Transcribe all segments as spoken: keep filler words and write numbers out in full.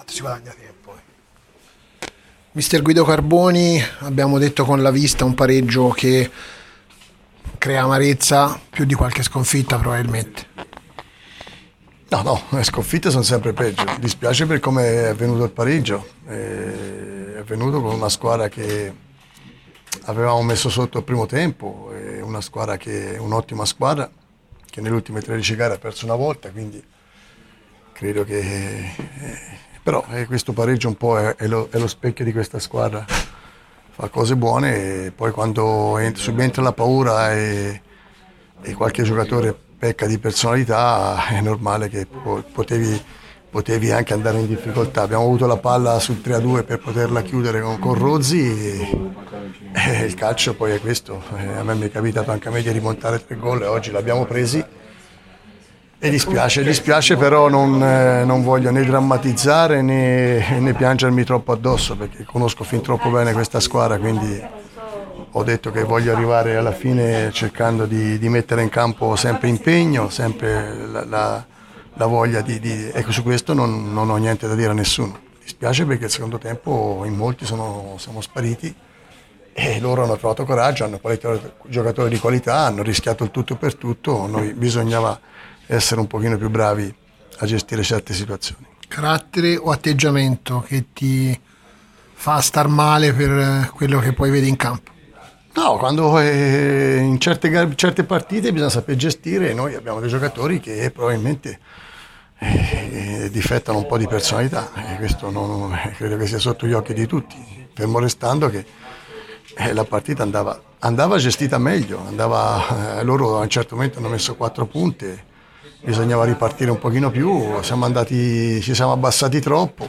tanto si guadagna tempo. Mister Guido Carboni, abbiamo detto con la vista un pareggio che crea amarezza più di qualche sconfitta probabilmente. No, no, le sconfitte sono sempre peggio. Mi dispiace per come è avvenuto il pareggio. È avvenuto con una squadra che avevamo messo sotto il primo tempo, è una squadra che è un'ottima squadra, che nelle ultime tredici gare ha perso una volta, quindi credo che... Eh, però eh, questo pareggio un po' è, è, lo, è lo specchio di questa squadra. Fa cose buone e poi quando subentra la paura e, e qualche giocatore pecca di personalità è normale che potevi, potevi anche andare in difficoltà. Abbiamo avuto la palla sul tre a due per poterla chiudere con, con Rozzi e, e il calcio poi è questo. Eh, a me mi è capitato anche a me di rimontare tre gol e oggi l'abbiamo presi e dispiace, dispiace però non, eh, non voglio né drammatizzare né, né piangermi troppo addosso perché conosco fin troppo bene questa squadra, quindi ho detto che voglio arrivare alla fine cercando di, di mettere in campo sempre impegno, sempre la, la, la voglia di, di... Ecco, su questo non, non ho niente da dire a nessuno. Dispiace perché il secondo tempo in molti sono, siamo spariti e loro hanno trovato coraggio, hanno giocatori di qualità, hanno rischiato il tutto per tutto, noi bisognava essere un pochino più bravi a gestire certe situazioni. Carattere o atteggiamento che ti fa star male per quello che poi vedi in campo? No, quando eh, in certe, certe partite bisogna saper gestire e noi abbiamo dei giocatori che probabilmente eh, difettano un po' di personalità e questo non, eh, credo che sia sotto gli occhi di tutti, fermo restando che eh, la partita andava, andava gestita meglio, andava, eh, loro a un certo momento hanno messo quattro punti, bisognava ripartire un pochino più, siamo andati, ci siamo abbassati troppo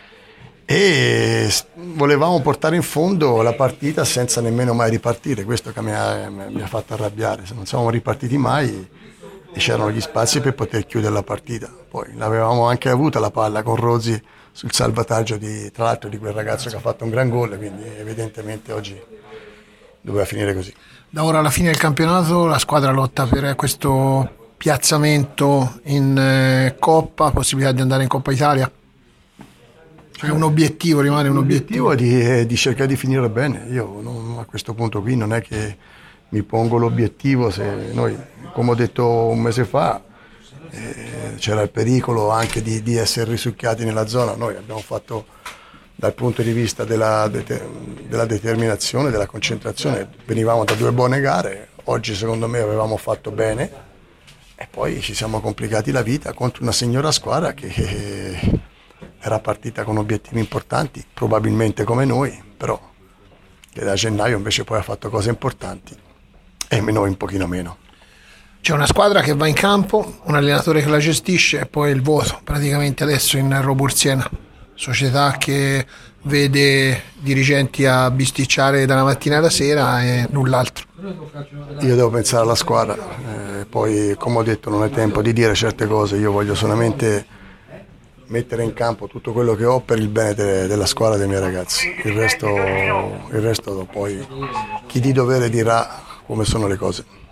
e volevamo portare in fondo la partita senza nemmeno mai ripartire, questo che mi ha, mi ha fatto arrabbiare, se non siamo ripartiti mai e c'erano gli spazi per poter chiudere la partita, poi l'avevamo anche avuta la palla con Rozzi sul salvataggio di, tra l'altro di quel ragazzo che ha fatto un gran gol, quindi evidentemente oggi doveva finire così. Da ora alla fine del campionato la squadra lotta per questo piazzamento in eh, Coppa, possibilità di andare in Coppa Italia? Cioè un obiettivo, rimane un obiettivo? L'obiettivo è di, di cercare di finire bene. Io non, a questo punto qui non è che mi pongo l'obiettivo, se noi, come ho detto un mese fa, eh, c'era il pericolo anche di, di essere risucchiati nella zona. Noi abbiamo fatto dal punto di vista della, della determinazione, della concentrazione, venivamo da due buone gare, oggi secondo me avevamo fatto bene e poi ci siamo complicati la vita contro una signora squadra che era partita con obiettivi importanti, probabilmente come noi, però che da gennaio invece poi ha fatto cose importanti e noi un pochino meno. C'è una squadra che va in campo, un allenatore che la gestisce e poi il voto praticamente adesso in Robursiena, società che vede dirigenti a bisticciare dalla mattina alla sera e null'altro. Io devo pensare alla squadra, eh, poi come ho detto non è tempo di dire certe cose, io voglio solamente mettere in campo tutto quello che ho per il bene de- della squadra dei miei ragazzi, il resto, il resto poi chi di dovere dirà come sono le cose.